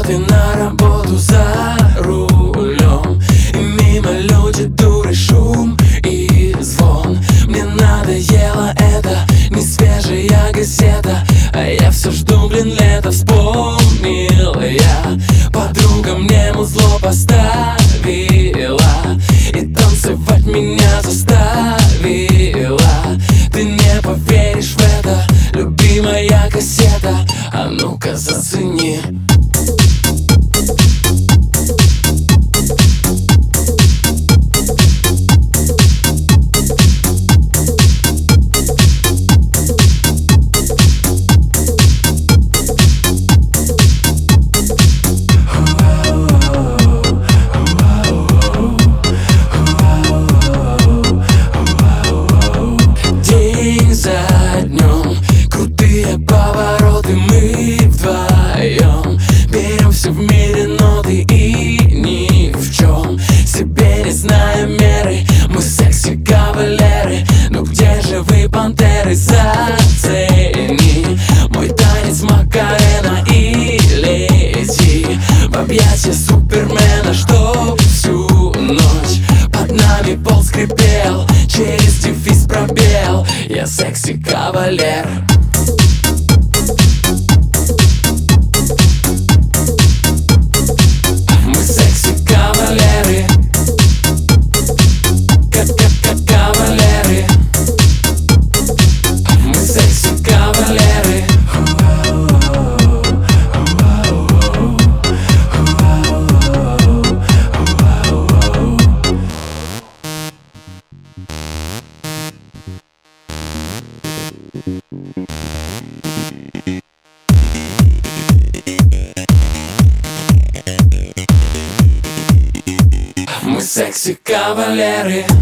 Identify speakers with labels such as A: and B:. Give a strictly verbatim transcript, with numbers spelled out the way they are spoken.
A: работы на работу за рулем, и мимо люди, дуры, шум и звон. Мне надоело это, не свежая газета, а я все жду, блин, лето. Вспомнил я, подруга мне музло поставила и танцевать меня заставила. Ты не поверишь в это, любимая кассета, а ну-ка зацени. Повороты мы вдвоем берем все в мире ноты и ни в чем себе не зная меры. Мы секси-кавалеры, но где же вы, пантеры? Зацени мой танец Макарена и лети в объятия супермена, чтоб всю ночь под нами пол скрипел, через дефис пробел. Я секси-кавалер. Мы секси-кавалеры.